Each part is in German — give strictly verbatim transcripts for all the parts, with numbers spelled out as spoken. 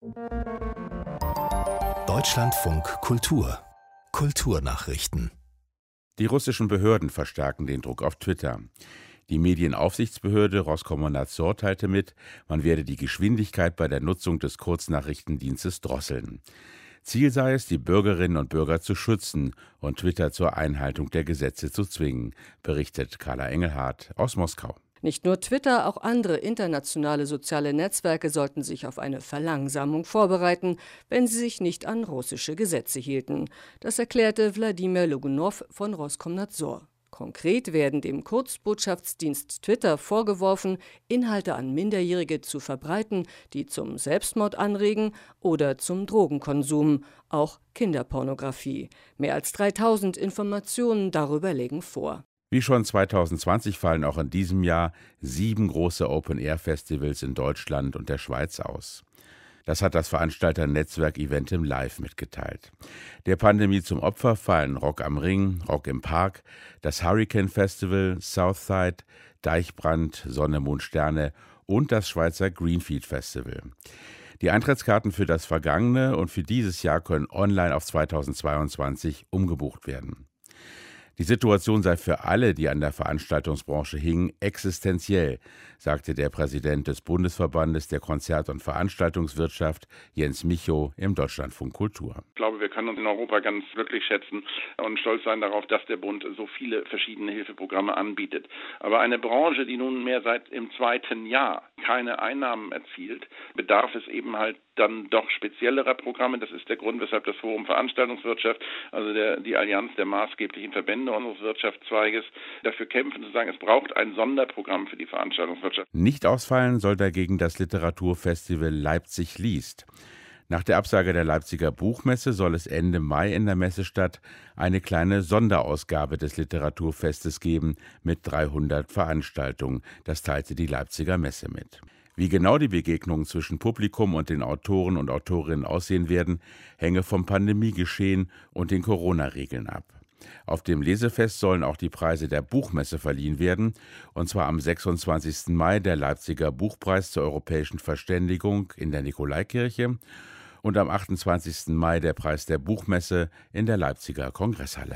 Deutschlandfunk Kultur Kulturnachrichten. Die russischen Behörden verstärken den Druck auf Twitter. Die Medienaufsichtsbehörde Roskomnadzor teilte mit, man werde die Geschwindigkeit bei der Nutzung des Kurznachrichtendienstes drosseln. Ziel sei es, die Bürgerinnen und Bürger zu schützen und Twitter zur Einhaltung der Gesetze zu zwingen, berichtet Carla Engelhardt aus Moskau. Nicht nur Twitter, auch andere internationale soziale Netzwerke sollten sich auf eine Verlangsamung vorbereiten, wenn sie sich nicht an russische Gesetze hielten. Das erklärte Wladimir Logunow von Roskomnadzor. Konkret werden dem Kurzbotschaftsdienst Twitter vorgeworfen, Inhalte an Minderjährige zu verbreiten, die zum Selbstmord anregen oder zum Drogenkonsum, auch Kinderpornografie. Mehr als dreitausend Informationen darüber legen vor. Wie schon zweitausendzwanzig fallen auch in diesem Jahr sieben große Open-Air-Festivals in Deutschland und der Schweiz aus. Das hat das Veranstalternetzwerk Eventim Live mitgeteilt. Der Pandemie zum Opfer fallen Rock am Ring, Rock im Park, das Hurricane Festival, Southside, Deichbrand, Sonne, Mond, Sterne und das Schweizer Greenfield Festival. Die Eintrittskarten für das vergangene und für dieses Jahr können online auf zweitausendzweiundzwanzig umgebucht werden. Die Situation sei für alle, die an der Veranstaltungsbranche hingen, existenziell, sagte der Präsident des Bundesverbandes der Konzert- und Veranstaltungswirtschaft, Jens Michow, im Deutschlandfunk Kultur. Ich glaube, wir können uns in Europa ganz wirklich schätzen und stolz sein darauf, dass der Bund so viele verschiedene Hilfeprogramme anbietet. Aber eine Branche, die nunmehr seit im zweiten Jahr keine Einnahmen erzielt, bedarf es eben halt dann doch speziellerer Programme. Das ist der Grund, weshalb das Forum Veranstaltungswirtschaft, also der, die Allianz der maßgeblichen Verbände unseres Wirtschaftszweiges, dafür kämpfen, zu sagen, es braucht ein Sonderprogramm für die Veranstaltungswirtschaft. Nicht ausfallen soll dagegen das Literaturfestival Leipzig liest. Nach der Absage der Leipziger Buchmesse soll es Ende Mai in der Messestadt eine kleine Sonderausgabe des Literaturfestes geben mit dreihundert Veranstaltungen. Das teilte die Leipziger Messe mit. Wie genau die Begegnungen zwischen Publikum und den Autoren und Autorinnen aussehen werden, hänge vom Pandemiegeschehen und den Corona-Regeln ab. Auf dem Lesefest sollen auch die Preise der Buchmesse verliehen werden, und zwar am sechsundzwanzigsten Mai der Leipziger Buchpreis zur europäischen Verständigung in der Nikolaikirche und am achtundzwanzigsten Mai der Preis der Buchmesse in der Leipziger Kongresshalle.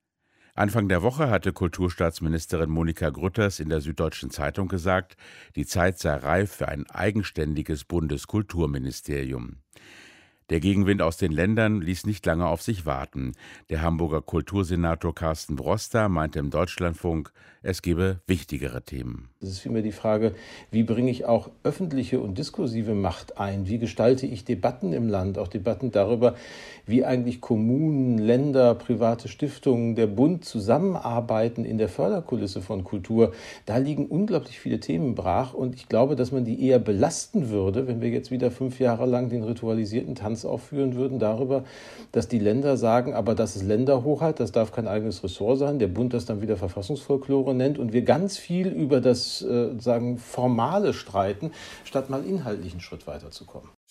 Anfang der Woche hatte Kulturstaatsministerin Monika Grütters in der Süddeutschen Zeitung gesagt, die Zeit sei reif für ein eigenständiges Bundeskulturministerium. Der Gegenwind aus den Ländern ließ nicht lange auf sich warten. Der Hamburger Kultursenator Carsten Broster meinte im Deutschlandfunk, es gebe wichtigere Themen. Es ist vielmehr die Frage, wie bringe ich auch öffentliche und diskursive Macht ein? Wie gestalte ich Debatten im Land? Auch Debatten darüber, wie eigentlich Kommunen, Länder, private Stiftungen, der Bund zusammenarbeiten in der Förderkulisse von Kultur. Da liegen unglaublich viele Themen brach und ich glaube, dass man die eher belasten würde, wenn wir jetzt wieder fünf Jahre lang den ritualisierten Tanz aufführen würden darüber, dass die Länder sagen, aber das ist Länderhoheit, das darf kein eigenes Ressort sein, der Bund das dann wieder Verfassungsfolklore nennt und wir ganz viel über das äh, sagen formale streiten, statt mal inhaltlich einen Schritt weiterzukommen.